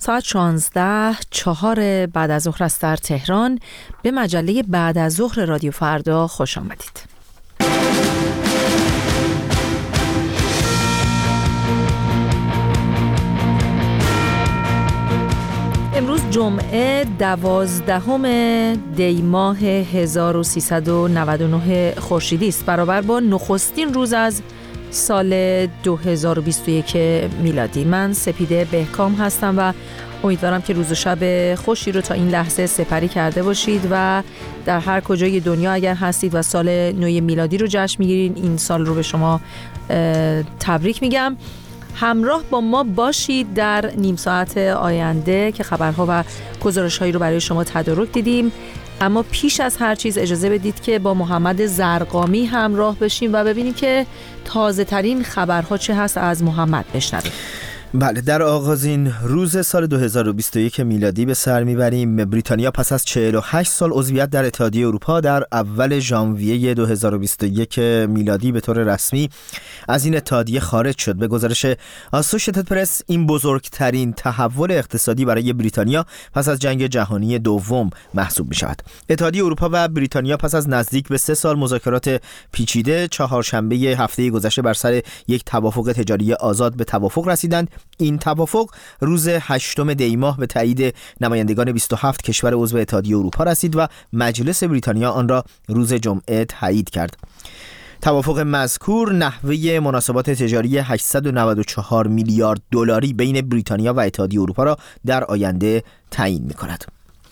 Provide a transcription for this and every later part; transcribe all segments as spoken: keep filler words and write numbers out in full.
ساعت شانزده چهار بعد از ظهر است در تهران. به مجله بعد از ظهر رادیو فردا خوش آمدید. امروز جمعه دوازدهم دی ماه هزار و سیصد و نود و نه خورشیدی است، برابر با نخستین روز از سال دو هزار و بیست و یک میلادی. من سپیده بهکام هستم و امیدوارم که روز و شب خوشی رو تا این لحظه سپری کرده باشید و در هر کجای دنیا اگر هستید و سال نو میلادی رو جشن میگیرین، این سال رو به شما تبریک میگم. همراه با ما باشید در نیم ساعت آینده که خبرها و گزارش‌هایی رو برای شما تدارک دیدیم. اما پیش از هر چیز اجازه بدید که با محمد زرقامی همراه بشیم و ببینیم که تازه ترین خبرها چه هست. از محمد بشنویم. بله، در آغازین روز سال دو هزار و بیست و یک میلادی به سر میبریم. بریتانیا پس از چهل و هشت سال عضویت در اتحادیه اروپا در اول ژانویه دو هزار و بیست و یک میلادی به طور رسمی از این اتحادیه خارج شد. به گزارش آسوشیتد پرس این بزرگترین تحول اقتصادی برای بریتانیا پس از جنگ جهانی دوم محسوب می شود. اتحادیه اروپا و بریتانیا پس از نزدیک به سه سال مذاکرات پیچیده چهارشنبه هفته گذشته بر سر یک توافق تجاری آزاد به توافق رسیدند. این توافق روز هشتم دی ماه به تایید نمایندگان بیست و هفت کشور عضو اتحادیه اروپا رسید و مجلس بریتانیا آن را روز جمعه تایید کرد. توافق مذکور نحوه مناسبات تجاری هشتصد و نود و چهار میلیارد دلاری بین بریتانیا و اتحادیه اروپا را در آینده تعیین می‌کند.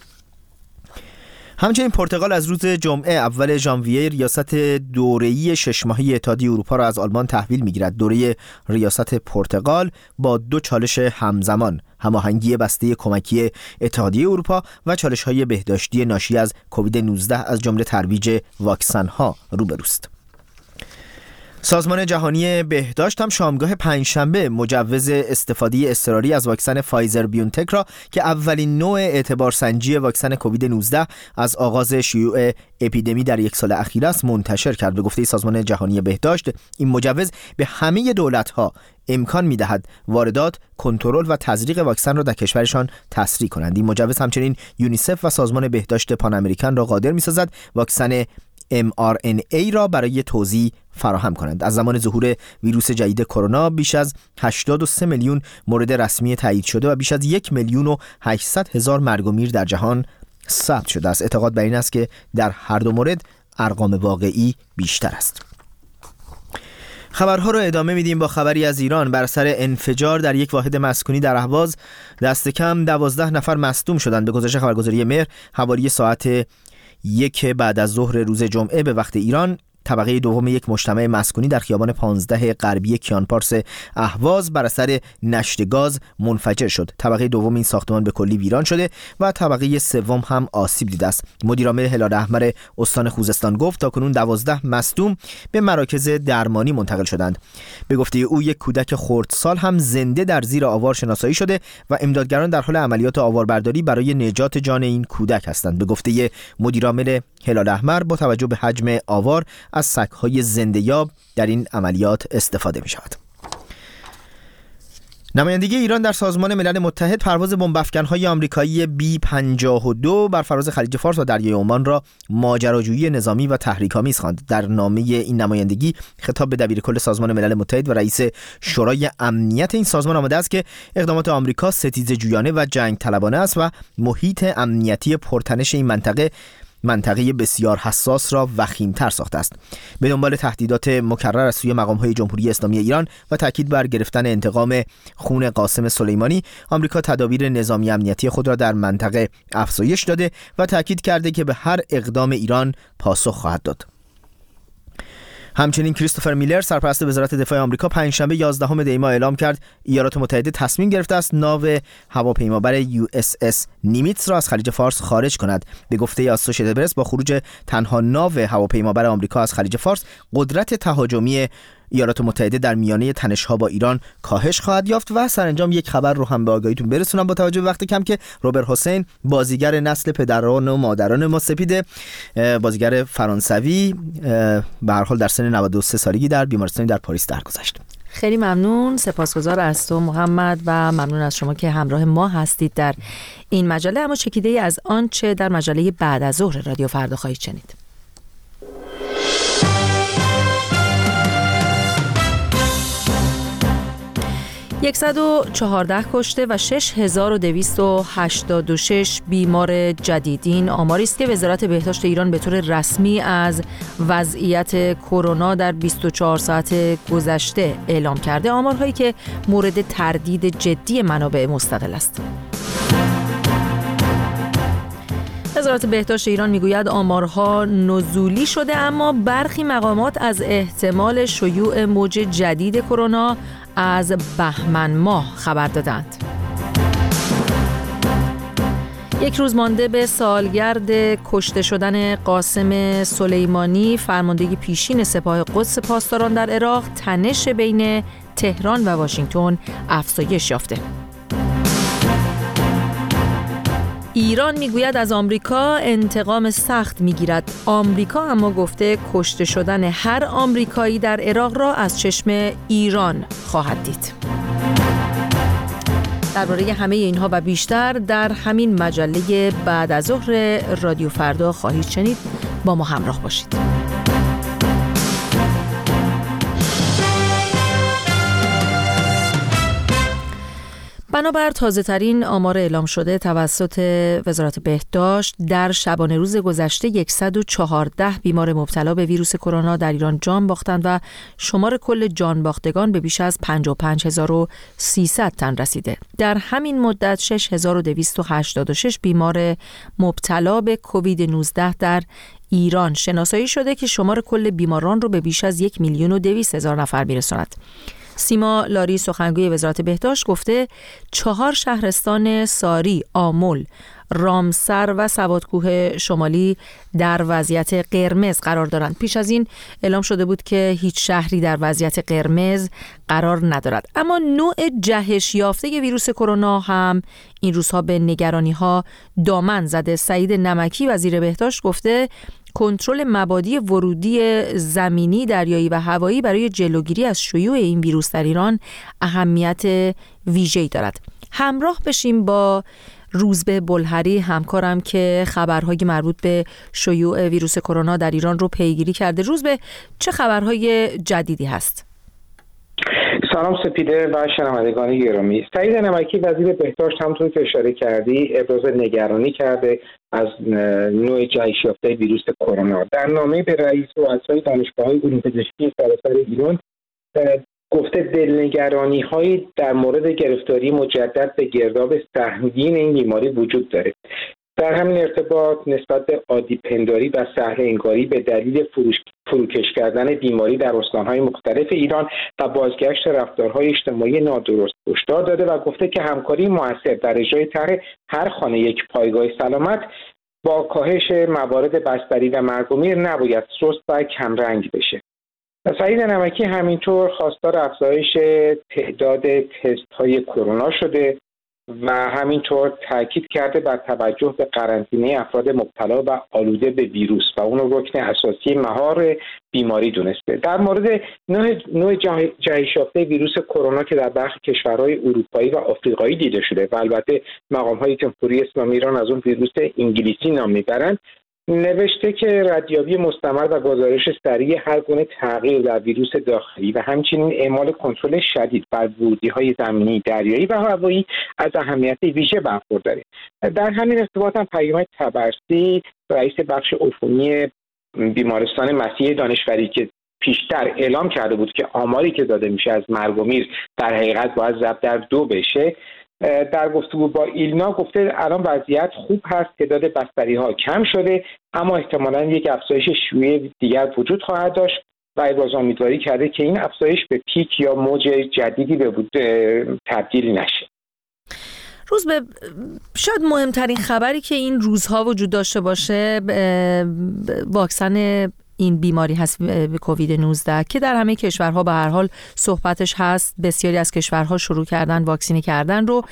همچنین پرتغال از روز جمعه اول ژانویه ریاست دوره‌ای شش ماهه اتحادیه اروپا را از آلمان تحویل می‌گیرد. دوره ریاست پرتغال با دو چالش همزمان، هماهنگی بسته کمکی اتحادیه اروپا و چالش‌های بهداشتی ناشی از کووید نوزده از جمله ترویج واکسن‌ها روبروست. سازمان جهانی بهداشت هم شامگاه پنجشنبه مجوز استفاده اضطراری از واکسن فایزر بیونتک را که اولین نوع اعتبارسنجی واکسن کووید نوزده از آغاز شیوع اپیدمی در یک سال اخیر است منتشر کرد. به گفته سازمان جهانی بهداشت، این مجوز به همه دولت‌ها امکان می‌دهد واردات، کنترل و تزریق واکسن را در کشورشان تسریع کنند. این مجوز همچنین یونیسف و سازمان بهداشت پان امریکن را قادر می‌سازد واکسن ام آر ان ای را برای توزیع فراهم کنند. از زمان ظهور ویروس جدید کرونا بیش از هشتاد و سه میلیون مورد رسمی تایید شده و بیش از یک میلیون و هشتصد هزار مرگ و میر در جهان ثبت شده است. اعتقاد بر این است که در هر دو مورد ارقام واقعی بیشتر است. خبرها رو ادامه میدیم با خبری از ایران. بر سر انفجار در یک واحد مسکونی در اهواز دست کم دوازده نفر مصدوم شدند. به گزارش خبرگزاری مهر حوالی ساعت یک بعد از ظهر روز جمعه به وقت ایران، طبقه دوم یک مجتمع مسکونی در خیابان پانزده غربی کیانپارس اهواز بر اثر نشت گاز منفجر شد. طبقه دوم این ساختمان به کلی ویران شده و طبقه سوم هم آسیب دیده است. مدیرعامل هلال احمر استان خوزستان گفت تاکنون دوازده مصدوم به مراکز درمانی منتقل شدند. به گفته او یک کودک خردسال هم زنده در زیر آوار شناسایی شده و امدادگران در حال عملیات آواربرداری برای نجات جان این کودک هستند. به گفته مدیرعامل هلال احمر با توجه به حجم آوار از سگ‌های زنده‌یاب در این عملیات استفاده می‌شود. نمایندگی ایران در سازمان ملل متحد پرواز بمب‌افکن‌های آمریکایی بی پنجاه و دو بر فراز خلیج فارس و دریای عمان را ماجراجویی نظامی و تحریک‌آمیز خواند. در نامه این نمایندگی خطاب به دبیرکل سازمان ملل متحد و رئیس شورای امنیت این سازمان آمده است که اقدامات آمریکا ستیزجویانه و جنگ طلبانه است و محیط امنیتی پرتنش این منطقه منطقه بسیار حساس را وخیم‌تر ساخته است. به دنبال تهدیدات مکرر از سوی مقام‌های جمهوری اسلامی ایران و تاکید بر گرفتن انتقام خون قاسم سلیمانی، آمریکا تدابیر نظامی امنیتی خود را در منطقه افزایش داده و تاکید کرده که به هر اقدام ایران پاسخ خواهد داد. همچنین کریستوفر میلر سرپرست وزارت دفاع آمریکا پنجشنبه یازدهم دی ماه اعلام کرد ایالات متحده تصمیم گرفته است ناو هواپیمابر یو اس اس نیمیتس را از خلیج فارس خارج کند. به گفته آسوشیتد پرس با خروج تنها ناو هواپیمابر آمریکا از خلیج فارس، قدرت تهاجمی ایالات متحده در میانه تنش‌ها با ایران کاهش خواهد یافت. و سرانجام یک خبر رو هم به آگاهیتون برسونم با توجه به وقت کم که روبر حسین، بازیگر نسل پدران و مادران ما سپیده، بازیگر فرانسوی، به هر حال در سن نود و سه سالگی در بیمارستانی در پاریس درگذشت. خیلی ممنون، سپاسگزار از تو محمد و ممنون از شما که همراه ما هستید در این مجله. اما چکیده ای از آنچه در مجله بعد از ظهر رادیو فردا خواهید شنید. صد و چهارده کشته و شش هزار و دویست و هشتاد و شش بیمار جدید. این آماری است که وزارت بهداشت ایران به طور رسمی از وضعیت کرونا در بیست و چهار ساعت گذشته اعلام کرده. آمارهایی که مورد تردید جدی منابع مستقل است. وزارت بهداشت ایران میگوید آمارها نزولی شده، اما برخی مقامات از احتمال شیوع موج جدید کرونا از بهمن ماه خبر دادند. یک روز مانده به سالگرد کشته شدن قاسم سلیمانی، فرماندهی پیشین سپاه قدس پاسداران در عراق، تنش بین تهران و واشنگتن افزایش یافته. ایران میگوید از آمریکا انتقام سخت میگیرد. آمریکا اما گفته کشته شدن هر آمریکایی در عراق را از چشم ایران خواهد دید. درباره همه اینها و بیشتر در همین مجله بعد از ظهر رادیو فردا خواهید شنید. با ما همراه باشید. بنابر تازه‌ترین آمار اعلام شده توسط وزارت بهداشت، در شبانه روز گذشته صد و چهارده بیمار مبتلا به ویروس کرونا در ایران جان باختند و شمار کل جان باختگان به بیش از پنجاه و پنج هزار و سیصد تن رسیده. در همین مدت شش هزار و دویست و هشتاد و شش بیمار مبتلا به کووید نوزده در ایران شناسایی شده که شمار کل بیماران رو به بیش از یک میلیون و دویست هزار نفر میرساند. سیما لاری سخنگوی وزارت بهداشت گفته چهار شهرستان ساری، آمل، رامسر و سوادکوه شمالی در وضعیت قرمز قرار دارند. پیش از این اعلام شده بود که هیچ شهری در وضعیت قرمز قرار ندارد. اما نوع جهش یافته ویروس کرونا هم این روزها به نگرانی‌ها دامن زده. سعید نمکی وزیر بهداشت گفته کنترل مبادی ورودی زمینی، دریایی و هوایی برای جلوگیری از شیوع این ویروس در ایران اهمیت ویژه‌ای دارد. همراه بشیم با روزبه بلهری همکارم که خبرهای مربوط به شیوع ویروس کرونا در ایران رو پیگیری کرده. روزبه، چه خبرهای جدیدی هست؟ سلام سپیده و شنوندگان گرامی. سعید نمکی وزیر بهداشت همونطور که اشاره کردی ابراز نگرانی کرده از نوع جهش یافته ویروس کرونا. در نامه به رئیس رؤسای دانشگاه‌های علوم پزشکی سراسر ایران گفته دلنگرانی‌هایی در مورد گرفتاری مجدد به گرداب سهمگین این بیماری وجود داره. در همین ارتباط نسبت به عادی پنداری و سهل انگاری به دلیل فروش فروکش کردن بیماری در استان‌های مختلف ایران و بازگشت رفتارهای اجتماعی نادرست هشدار داده و گفته که همکاری مؤثر در اجرای طرح هر خانه یک پایگاه سلامت با کاهش موارد بستری و مرگ و میر نباید سست و کمرنگ بشه. سعید نمکی همینطور خواستار افزایش تعداد تست‌های کرونا شده و همینطور تاکید کرده بر توجه به قرنطینه افراد مبتلا و آلوده به ویروس و اون رو رکن اساسی مهار بیماری دونسته. در مورد نوع جهش یافته ویروس کرونا که در برخی کشورهای اروپایی و آفریقایی دیده شده و البته مقام‌های جمهوری اسلامی ایران از اون ویروس انگلیسی نام میبرند، نوشته که ردیابی مستمر و گزارش سریع هر گونه تغییر در ویروس داخلی و همچنین اعمال کنترل شدید بر ورودی‌های زمینی، دریایی و هوایی از اهمیت ویژه برخورداره. در همین ارتباط هم پیام طبرسی رئیس بخش عفونی بیمارستان مسیح دانشوری که پیشتر اعلام کرده بود که آماری که داده میشه از مرگ و میر در حقیقت باید ضرب در دو بشه، در گفتگو با ایلنا گفته الان وضعیت خوب هست، تعداد بستری‌ها کم شده، اما احتمالاً یک افزایش شیوع دیگر وجود خواهد داشت و ابراز امیدواری کرده که این افزایش به پیک یا موج جدیدی به تبدیل نشه. روز به شاید مهمترین خبری که این روزها وجود داشته باشه واکسن این بیماری هست به کووید نوزده که در همه کشورها به هر حال صحبتش هست. بسیاری از کشورها شروع کردن واکسینی کردن رو.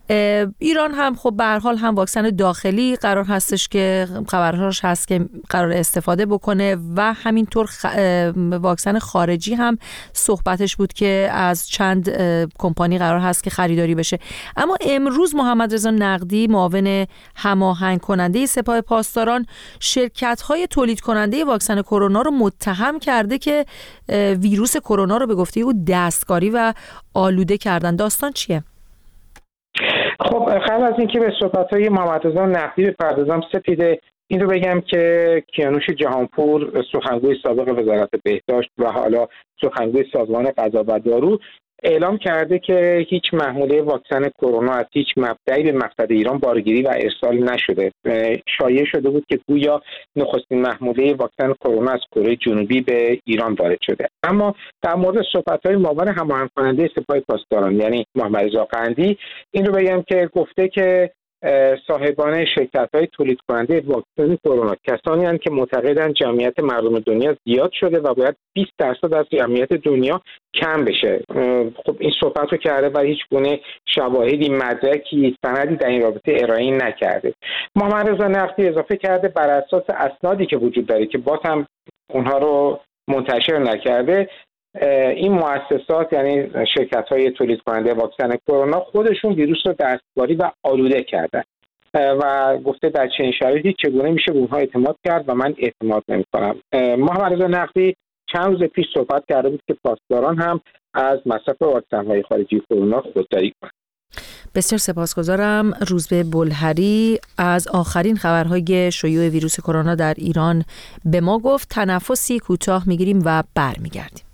ایران هم خب به هر حال هم واکسن داخلی قرار هستش که خبرهاش هست که قرار استفاده بکنه و همینطور خ... واکسن خارجی هم صحبتش بود که از چند کمپانی قرار هست که خریداری بشه. اما امروز محمد رضا نقدی معاون هماهنگ کننده سپاه پاسداران شرکت‌های تولید کننده واکسن کرونا رو متهم کرده که ویروس کرونا رو به گفته او دستکاری و آلوده کردن. داستان چیه؟ خب قبل از اینکه به صحبت‌های محمد رضا نقدی بپردازم سپیده، این رو بگم که کیانوش جهانپور سخنگوی سابق وزارت بهداشت و حالا سخنگوی سازمان غذا و دارو اعلام کرده که هیچ محموله واکسن کرونا از هیچ مبدعی به مقصد ایران بارگیری و ارسال نشده. شایع شده بود که گویا نخستین محموله واکسن کرونا از کره جنوبی به ایران وارد شده. اما در مورد صحبت‌های معاون هماهنگ کننده سپاه پاسداران یعنی محمد رضا قندی این رو بگم که گفته که صاحبان شرکت‌های تولید کننده واکسن کرونا کسانی هستند که معتقدند جمعیت مردم دنیا زیاد شده و باید بیست درصد از جمعیت دنیا کم بشه. خب این صحبت رو کرده و هیچ گونه شواهدی، مدرکی، سندی در این رابطه ارائه نکرده. محمد رضا نقدی اضافه کرده بر اساس اسنادی که وجود داره که باز هم اونها رو منتشر نکرده، این مؤسسات یعنی شرکت‌های تولید کننده واکسن کرونا خودشون ویروس رو دستکاری و آلوده کردن و گفته در چنین شرایطی چگونه میشه به اونها اعتماد کرد و من اعتماد نمی‌کنم. محمد رضا نقدی چند روز پیش صحبت کرده بود که پاسداران هم از مصرف واکسن‌های خارجی کرونا خودداری کنند. بسیار سپاسگزارم. روزبه بلهری از آخرین خبرهای شیوع ویروس کرونا در ایران به ما گفت. تنفسی کوتاه می‌گیریم و برمیگردیم.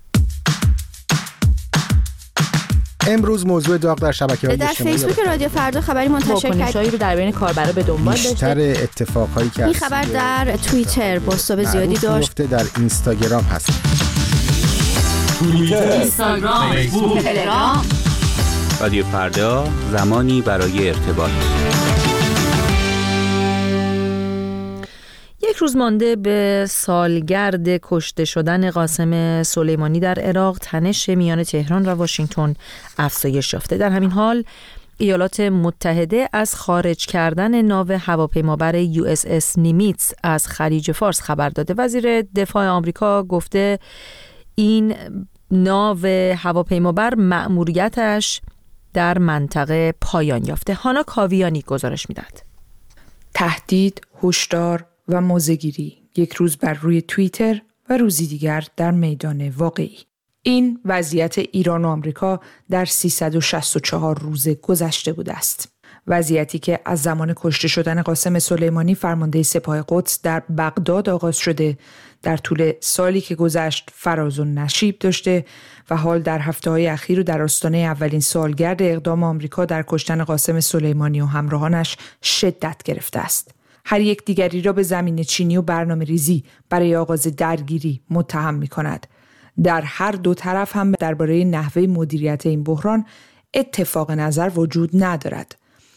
امروز موضوع داغ در شبکه‌های اجتماعی در فیسبوک رادیو فردا خبری منتشر کرد. واکنش‌هایی رو در بین کاربرا به دنبال داشته. بیشتر اتفاقایی که این خبر در توییتر بازتاب زیادی داشت. در اینستاگرام هست. توییتر، اینستاگرام، فیسبوک، تلگرام. رادیو فردا، زمانی برای ارتباط. یک روز مانده به سالگرد کشته شدن قاسم سلیمانی در عراق، تنش میان تهران و واشنگتن افزایش یافته. در همین حال ایالات متحده از خارج کردن ناو هواپیمابر یو اس اس نیمیتس از خلیج فارس خبر داده. وزیر دفاع آمریکا گفته این ناو هواپیمابر مأموریتش در منطقه پایان یافته. هانا کاویانی گزارش میداد. تهدید، هشدار و موضع‌گیری، یک روز بر روی توییتر و روزی دیگر در میدان واقعی. این وضعیت ایران و آمریکا در سیصد و شصت و چهار روز گذشته بوده است. وضعیتی که از زمان کشته شدن قاسم سلیمانی فرمانده سپاه قدس در بغداد آغاز شده، در طول سالی که گذشت فراز و نشیب داشته و حال در هفته‌های اخیر و در آستانه اولین سالگرد اقدام آمریکا در کشتن قاسم سلیمانی و همراهانش شدت گرفته است. هر یک دیگری را به زمین چینی و برنامه ریزی برای آغاز درگیری متهم می کند. در هر دو طرف هم درباره نحوه مدیریت این بحران اتفاق نظر وجود ندارد.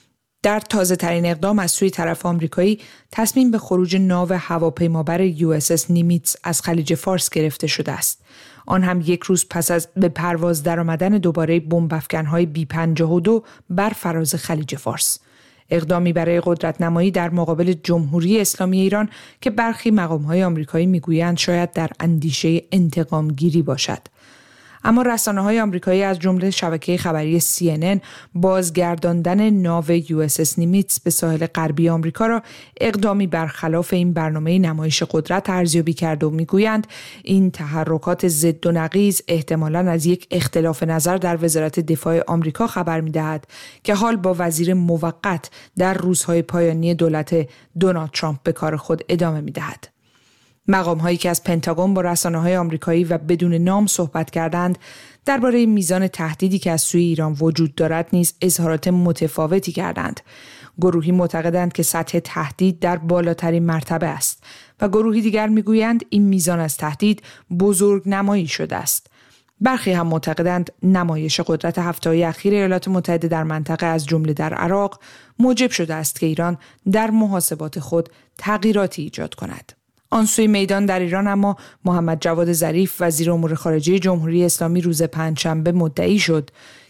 در تازه ترین اقدام از سوی طرف آمریکایی تصمیم به خروج ناو هواپیمابر یو اس اس نیمیتس از خلیج فارس گرفته شده است. آن هم یک روز پس از به پرواز درآمدن دوباره بمب افکن‌های بی پنجاه و دو بر فراز خلیج فارس. اقدامی برای قدرت نمایی در مقابل جمهوری اسلامی ایران که برخی مقام‌های آمریکایی میگویند شاید در اندیشه انتقام گیری باشد. اما رسانه‌های آمریکایی از جمله شبکه خبری سی ان ان بازگرداندن ناو یو اس اس نیمیتس به ساحل غربی آمریکا را اقدامی برخلاف این برنامه نمایش قدرت ارزیابی کرده و میگویند این تحرکات ضد و نقیض احتمالاً از یک اختلاف نظر در وزارت دفاع آمریکا خبر می‌دهد که حال با وزیر موقت در روزهای پایانی دولت دونالد ترامپ به کار خود ادامه می‌دهد. مقام هایی که از پنتاگون با رسانه‌های آمریکایی و بدون نام صحبت کردند درباره میزان تهدیدی که از سوی ایران وجود دارد نیز اظهارات متفاوتی کردند. گروهی معتقدند که سطح تهدید در بالاترین مرتبه است و گروهی دیگر میگویند این میزان از تهدید بزرگ نمایی شده است. برخی هم معتقدند نمایش قدرت هفته‌های اخیر ایالات متحده در منطقه از جمله در عراق موجب شده است که ایران در محاسبات خود تغییراتی ایجاد کند. آن سوی میدان در ایران اما محمد جواد ظریف وزیر امور خارجه جمهوری اسلامی روز پنجشنبه مدعی شد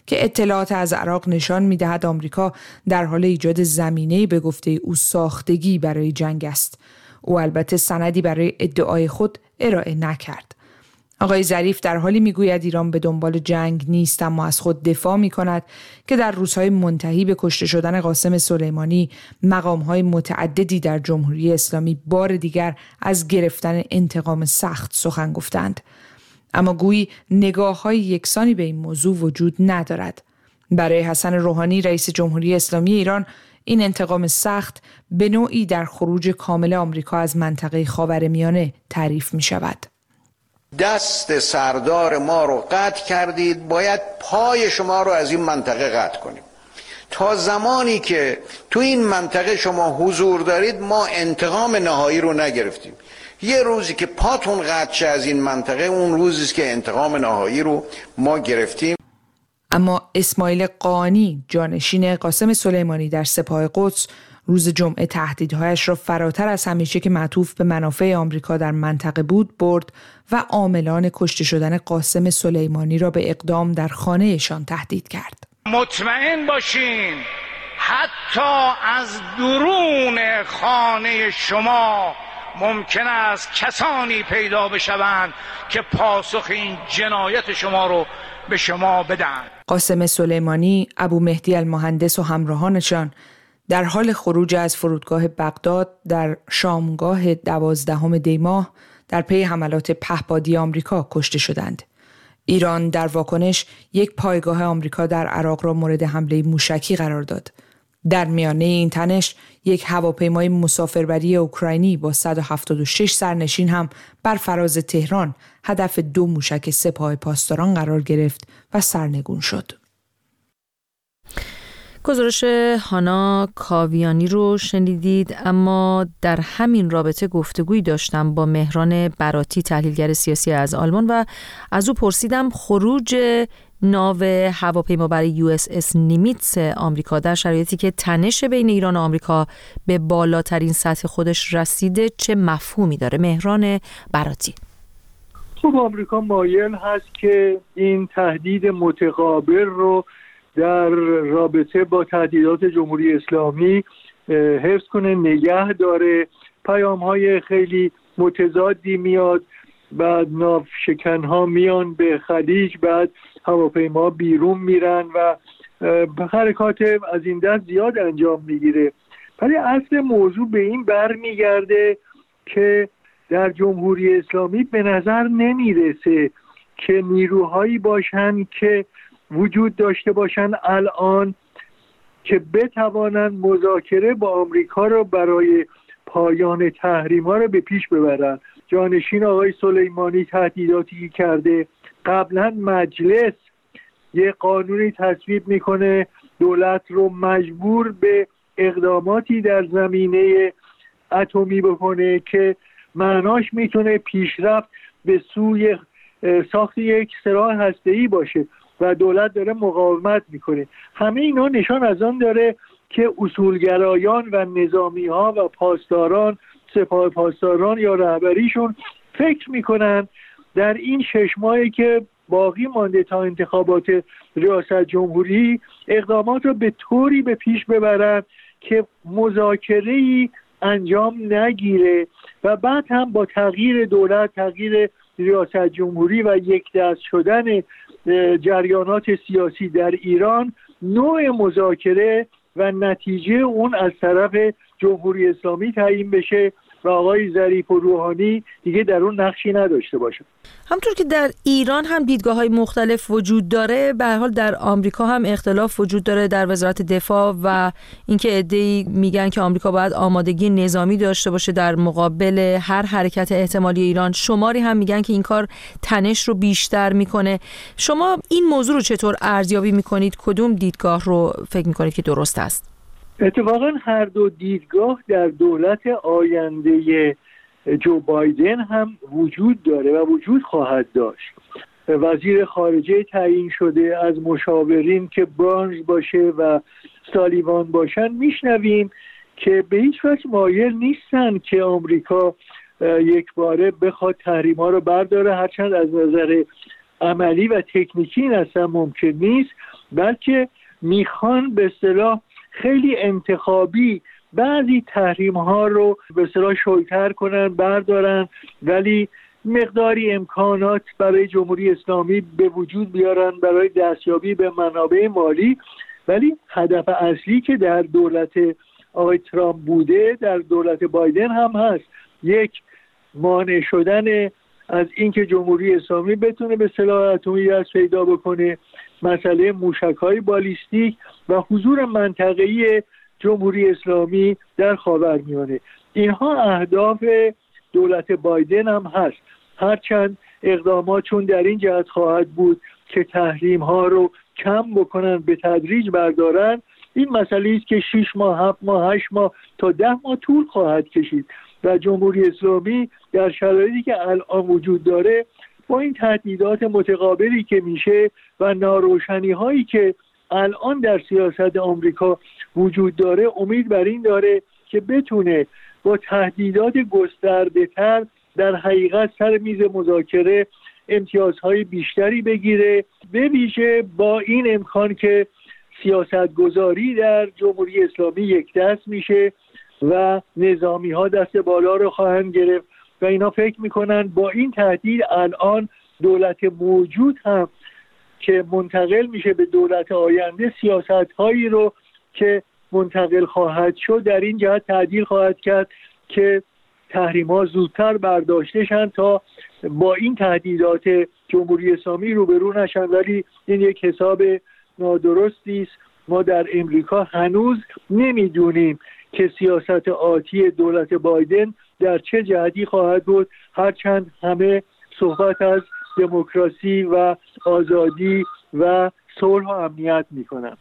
که اطلاعات از عراق نشان می‌دهد آمریکا در حال ایجاد زمینه‌ای به گفته او ساختگی برای جنگ است. او البته سندی برای ادعای خود ارائه نکرد. آقای ظریف در حالی میگوید ایران به دنبال جنگ نیست، اما از خود دفاع می‌کند که در روزهای منتهی به کشته شدن قاسم سلیمانی مقام‌های متعددی در جمهوری اسلامی بار دیگر از گرفتن انتقام سخت سخن گفتند. اما گویی نگاه‌های یکسانی به این موضوع وجود ندارد. برای حسن روحانی رئیس جمهوری اسلامی ایران این انتقام سخت به نوعی در خروج کامل آمریکا از منطقه خاورمیانه تعریف می‌شود. دست سردار ما رو قطع کردید، باید پای شما رو از این منطقه قطع کنیم. تا زمانی که تو این منطقه شما حضور دارید ما انتقام نهایی رو نگرفتیم. یه روزی که پاتون قطع شه از این منطقه اون روزی است که انتقام نهایی رو ما گرفتیم. اما اسماعیل قانی جانشین قاسم سلیمانی در سپاه قدس روز جمعه تهدیدهایش را فراتر از همیشه که معطوف به منافع آمریکا در منطقه بود برد و عاملان کشته شدن قاسم سلیمانی را به اقدام در خانه‌شان تهدید کرد. مطمئن باشین حتی از درون خانه شما ممکن است کسانی پیدا بشوند که پاسخ این جنایت شما رو به شما بدن. قاسم سلیمانی، ابو مهدی المهندس و همراهانشان در حال خروج از فرودگاه بغداد در شامگاه دوازدهم دی ماه در پی حملات پهپادی آمریکا کشته شدند. ایران در واکنش یک پایگاه آمریکا در عراق را مورد حمله موشکی قرار داد. در میانه این تنش یک هواپیمای مسافربری اوکراینی با صد و هفتاد و شش سرنشین هم بر فراز تهران هدف دو موشک سپاه پاسداران قرار گرفت و سرنگون شد. گزارش هانا کاویانی رو شنیدید. اما در همین رابطه گفتگویی داشتم با مهران براتی، تحلیلگر سیاسی از آلمان، و از او پرسیدم خروج ناو هواپیمابر یو اس اس نیمیتس آمریکا در شرایطی که تنش بین ایران و آمریکا به بالاترین سطح خودش رسیده چه مفهومی داره. مهران براتی: خب آمریکا مایل هست که این تهدید متقابل رو در رابطه با تهدیدات جمهوری اسلامی حفظ کنه، نگه داره. پیام‌های خیلی متضادی میاد، بعد ناوشکن‌ها میان به خلیج، بعد هواپیما بیرون میرن و حرکات از این دست زیاد انجام میگیره. ولی اصل موضوع به این برمیگرده که در جمهوری اسلامی به نظر نمیرسه که نیروهایی باشن که وجود داشته باشن الان که بتوانن مذاکره با آمریکا رو برای پایان تحریم‌ها رو به پیش ببرن. جانشین آقای سلیمانی تهدیداتی کرده، قبلا مجلس یه قانونی تصویب میکنه دولت رو مجبور به اقداماتی در زمینه اتمی بکنه که معناش میتونه پیشرفت به سوی ساخت یک سلاح هسته‌ای باشه و دولت داره مقاومت میکنه. همه اینا نشان از آن داره که اصولگرایان و نظامی ها و پاسداران، سپاه پاسداران یا رهبریشون فکر میکنن در این شش ماهی که باقی مانده تا انتخابات ریاست جمهوری اقدامات رو به طوری به پیش ببرن که مذاکره‌ای انجام نگیره و بعد هم با تغییر دولت، تغییر ریاست جمهوری و یک دست شدن جریانات سیاسی در ایران نوع مذاکره و نتیجه اون از طرف جمهوری اسلامی تعیین بشه و آقای ظریف و روحانی دیگه در اون نقشی نداشته باشه. همونطور که در ایران هم دیدگاه‌های مختلف وجود داره، به هر حال در آمریکا هم اختلاف وجود داره در وزارت دفاع و اینکه عده‌ای میگن که آمریکا باید آمادگی نظامی داشته باشه در مقابل هر حرکت احتمالی ایران. شماری هم میگن که این کار تنش رو بیشتر میکنه. شما این موضوع رو چطور ارزیابی میکنید؟ کدوم دیدگاه رو فکر میکنید که درست است؟ اتفاقا هر دو دیدگاه در دولت آینده جو بایدن هم وجود داره و وجود خواهد داشت. وزیر خارجه تعیین شده، از مشاورین که برانز باشه و سالیوان باشن میشنویم که به هیچ وجه مایل نیستن که آمریکا یک باره بخواد تحریم‌ها رو برداره، هرچند از نظر عملی و تکنیکی این اصلا ممکن نیست. بلکه میخوان به اصطلاح خیلی انتخابی بعضی تحریم ها رو به اصطلاح شوی‌تر کنن، بردارن، ولی مقداری امکانات برای جمهوری اسلامی به وجود بیارن برای دستیابی به منابع مالی. ولی هدف اصلی که در دولت آقای ترامپ بوده در دولت بایدن هم هست، یک، مانع شدن از اینکه جمهوری اسلامی بتونه به سلاح اتمی دست پیدا بکنه، مسئله موشک‌های بالیستیک و حضور منطقه‌ای جمهوری اسلامی در خاورمیانه. اینها اهداف دولت بایدن هم هست، هرچند اقدامات چون در این جهت خواهد بود که تحریم ها رو کم بکنن، به تدریج بردارن. این مسئله است که شش ماه، هفت ماه، هشت ماه تا ده ماه طول خواهد کشید و جمهوری اسلامی در شرایطی که الان وجود داره با این تهدیدات متقابلی که میشه و ناروشنی هایی که الان در سیاست آمریکا وجود داره، امید بر این داره که بتونه با تهدیدات گسترده تر در حقیقت سر میز مذاکره امتیازهای بیشتری بگیره، به ویژه با این امکان که سیاستگذاری در جمهوری اسلامی یک دست میشه و نظامی ها دست بالا رو خواهند گرفت و اینا فکر میکنن با این تهدید الان دولت موجود هم که منتقل میشه به دولت آینده سیاست هایی رو که منتقل خواهد شد در این جهت تعدیل خواهد کرد که تحریم ها زودتر برداشته شن تا با این تهدیدات جمهوری اسلامی روبرو نشن. ولی این یک حساب نادرستی است. ما در امریکا هنوز نمیدونیم که سیاست آتی دولت بایدن در چه جهتی خواهد بود، هرچند همه صحبت از دموکراسی و آزادی و صلح و امنیت میکنن.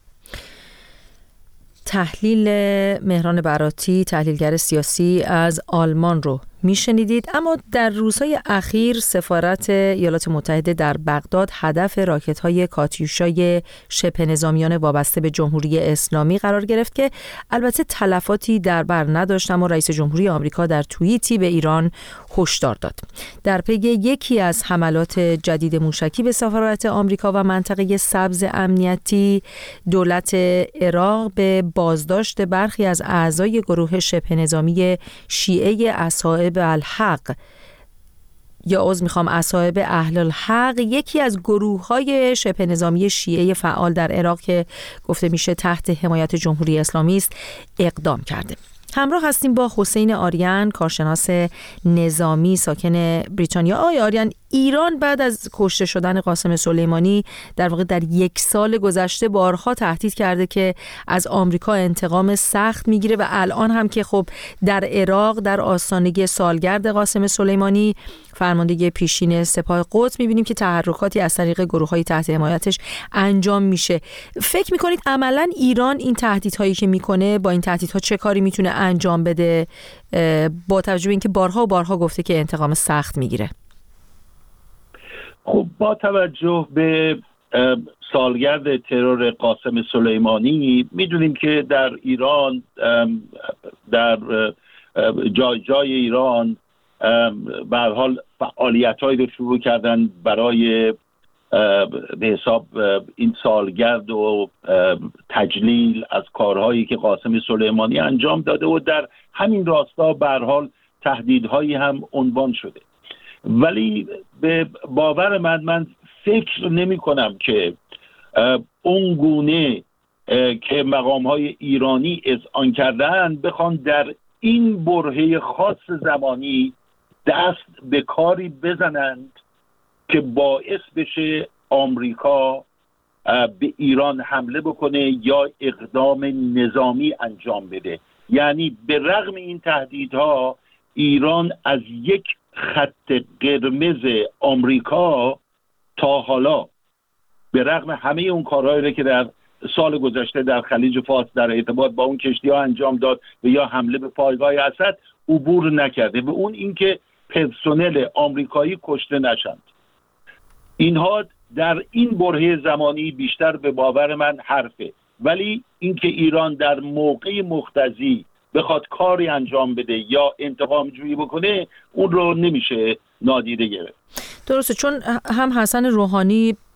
تحلیل مهران براتی، تحلیلگر سیاسی از آلمان رو میشنیدید. اما در روزهای اخیر سفارت ایالات متحده در بغداد هدف راکت‌های کاتیوشای شبه نظامیان وابسته به جمهوری اسلامی قرار گرفت که البته تلفاتی در بر نداشت، اما رئیس جمهوری آمریکا در توییتی به ایران هشدار داد. در پی یکی از حملات جدید موشکی به سفارت آمریکا و منطقه سبز امنیتی، دولت عراق به بازداشت برخی از اعضای گروه شبه نظامی شیعه اصحاب الحق یا عذر میخوام اصحاب اهل الحق، یکی از گروه‌های شبه نظامی شیعه فعال در عراق که گفته میشه تحت حمایت جمهوری اسلامی است، اقدام کرده. همراه هستیم با حسین آریان، کارشناس نظامی ساکن بریتانیا. آقای آریان، ایران بعد از کشته شدن قاسم سلیمانی در واقع در یک سال گذشته بارها تهدید کرده که از آمریکا انتقام سخت میگیره و الان هم که خب در عراق در آستانه سالگرد قاسم سلیمانی فرمانده پیشین سپاه قدس میبینیم که تحرکاتی از طریق گروه‌های تحت حمایتش انجام میشه. فکر میکنید عملاً ایران این تهدیدهایی که میکنه با این تهدیدها چه کاری میتونه انجام بده با توجه به اینکه بارها و بارها گفته که انتقام سخت میگیره؟ خب با توجه به سالگرد ترور قاسم سلیمانی میدونیم که در ایران در جای جای ایران به هر حال فعالیت‌هایی رو شروع کردن برای به حساب این سالگرد و تجلیل از کارهایی که قاسم سلیمانی انجام داده و در همین راستا به هر حال تهدیدهایی هم عنوان شده. ولی به باور من من فکر نمی کنم که اون گونه که مقام‌های ایرانی اذعان کردن بخوان در این برهه خاص زمانی دست به کاری بزنند که باعث بشه آمریکا به ایران حمله بکنه یا اقدام نظامی انجام بده. یعنی به رغم این تهدیدها ایران از یک خط قرمز آمریکا تا حالا به رغم همه اون کارهایی که در سال گذشته در خلیج فارس در ارتباط با اون کشتی‌ها انجام داد و یا حمله به پایگاه اسد عبور نکرده، به اون اینکه پرسنل آمریکایی کشته نشند. اینها در این برهه زمانی بیشتر به باور من حرفه، ولی اینکه ایران در موقع مقتضی بخواد کاری انجام بده یا انتقام جویی بکنه اون رو نمیشه نادیده گرفت. درسته، چون هم حسن روحانی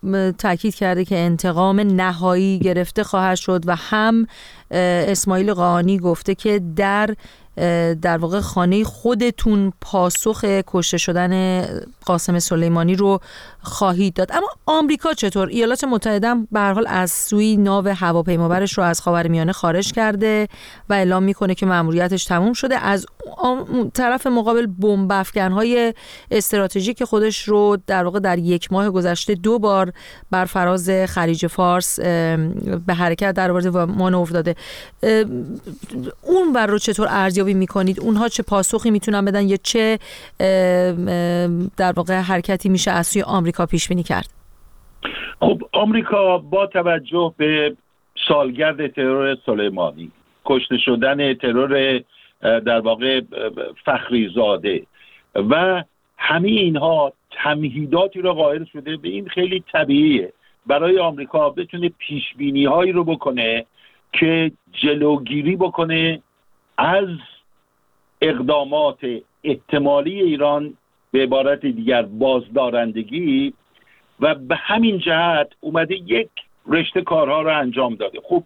تاکید کرده که انتقام نهایی گرفته خواهد شد و هم اسماعیل قاآنی گفته که در در واقع خانه خودتون پاسخ کشته شدن قاسم سلیمانی رو خواهید داد. اما آمریکا چطور؟ ایالات متحده هم به هر حال از سوی ناو هواپیمابرش رو از خاورمیانه خارج کرده و اعلام میکنه که مأموریتش تموم شده. از طرف مقابل بمب افکن‌های استراتژیک خودش رو در واقع در یک ماه گذشته دو بار بر فراز خلیج فارس به حرکت درآورده و مانور داده. اون بر رو چطور ارزیابی میکنید؟ اونها چه پاسخی میتونن بدن یا چه در واقع حرکتی میشه از سوی آمریکا پیش بینی کرد؟ خب آمریکا با توجه به سالگرد ترور سلیمانی، کشته شدن ترور در واقع فخری زاده و همه اینها تمهیداتی رو قائل شده به این خیلی طبیعیه برای آمریکا بتونه پیشبینی هایی رو بکنه که جلوگیری بکنه از اقدامات احتمالی ایران، به عبارت دیگر بازدارندگی، و به همین جهت اومده یک رشته کارها رو انجام داده. خب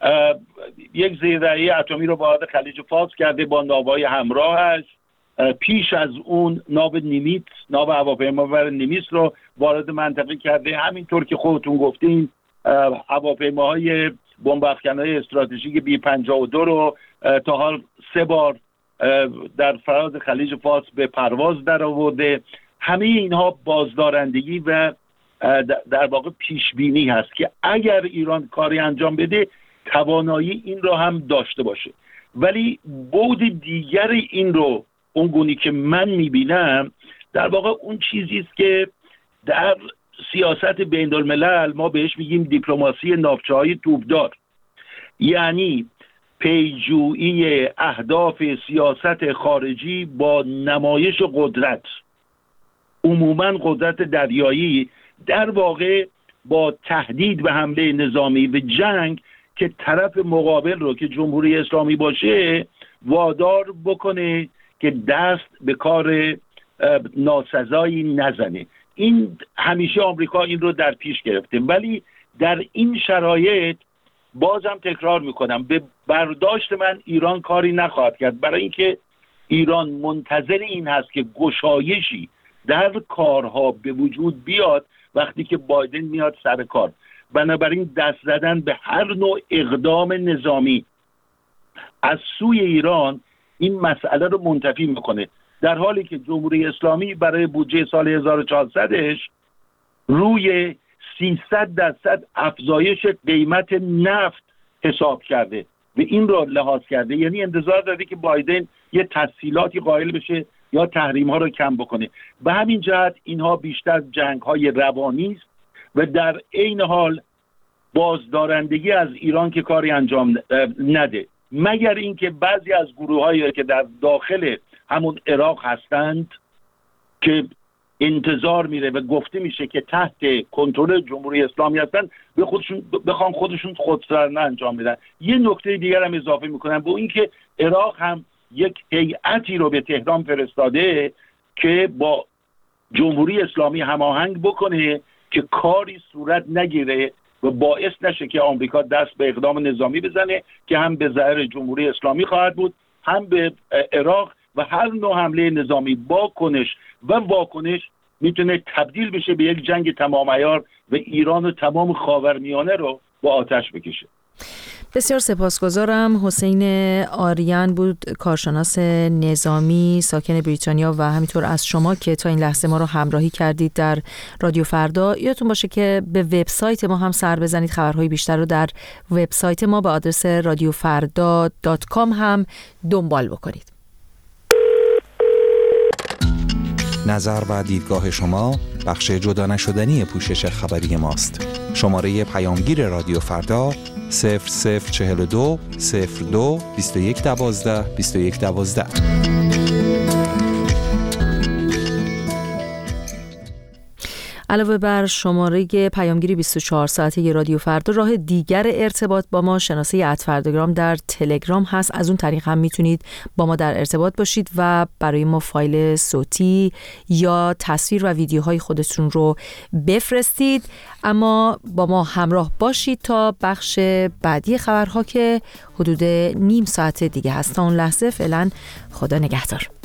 یک زیردریای اتمی رو وارد خلیج فارس کرده با ناوهای همراهش. پیش از اون ناو نیمیتس، ناو هواپیمابر نیمیتس رو وارد منطقه کرده. همینطور که خودتون گفتین هواپیماهای بمب افکن‌های استراتژیک بی پنجاه و دو رو تا حال سه بار در فراز خلیج فارس به پرواز در آورده. همه اینها بازدارندگی و در واقع پیشبینی هست که اگر ایران کاری انجام بده توانایی این رو هم داشته باشه. ولی بعد دیگر این رو اون گونی که من میبینم در واقع اون چیزی است که در سیاست بین الملل ما بهش میگیم دیپلماسی ناوچه‌های توپدار، یعنی پیجویی اهداف سیاست خارجی با نمایش قدرت، عموما قدرت دریایی، در واقع با تهدید به حمله نظامی و جنگ که طرف مقابل رو که جمهوری اسلامی باشه وادار بکنه که دست به کار ناسزایی نزنه. این همیشه آمریکا این رو در پیش گرفته. ولی در این شرایط بازم تکرار میکنم به برداشت من ایران کاری نخواهد کرد، برای اینکه ایران منتظر این هست که گشایشی در کارها به وجود بیاد وقتی که بایدن میاد سر کار. بنابراین دست زدن به هر نوع اقدام نظامی از سوی ایران این مسئله رو منتفی میکنه، در حالی که جمهوری اسلامی برای بودجه سال هزار و چهارصدش روی سیصد درصد افزایش قیمت نفت حساب کرده و این رو لحاظ کرده، یعنی انتظار داره که بایدن یه تسهیلاتی قائل بشه یا تحریم ها رو کم بکنه. به همین جهت اینها بیشتر جنگ های روانی است و در عین حال بازدارندگی از ایران که کاری انجام نده، مگر اینکه بعضی از گروه‌هایی که در داخل همون عراق هستند که انتظار میره و گفته میشه که تحت کنترل جمهوری اسلامی هستن به خودشون بخوام خودشون خودسرانه انجام بدن. یه نکته دیگر هم اضافه میکنم به این که عراق هم یک هیئتی رو به تهران فرستاده که با جمهوری اسلامی هماهنگ بکنه که کاری صورت نگیره و باعث نشه که آمریکا دست به اقدام نظامی بزنه که هم به ضرر جمهوری اسلامی خواهد بود، هم به عراق، و هر نوع حمله نظامی واکنش و واکنش میتونه تبدیل بشه به یک جنگ تمام عیار و ایران و تمام خاورمیانه رو با آتش بکشه. بسیار سپاسگزارم. حسین آریان بود، کارشناس نظامی ساکن بریتانیا، و همینطور از شما که تا این لحظه ما رو همراهی کردید در رادیو فردا. یادتون باشه که به وبسایت ما هم سر بزنید، خبرهای بیشتر رو در وبسایت ما به آدرس رادیو فردا دات کام هم دنبال بکنید. نظر و دیدگاه شما بخش جدا نشدنی پوشش خبری ماست. شماره پیامگیر رادیو فردا صفر صفر چهل و دو صفر دو بیست و یک دوازده بیست و یک دوازده. علاوه بر شماره پیامگیری بیست و چهار ساعته رادیو فردا، راه دیگر ارتباط با ما شناسه ات فرداگرام در تلگرام هست. از اون طریق هم میتونید با ما در ارتباط باشید و برای ما فایل صوتی یا تصویر و ویدیوهای خودتون رو بفرستید. اما با ما همراه باشید تا بخش بعدی خبرها که حدود نیم ساعت دیگه هست. تا اون لحظه فعلا خدا نگهدار.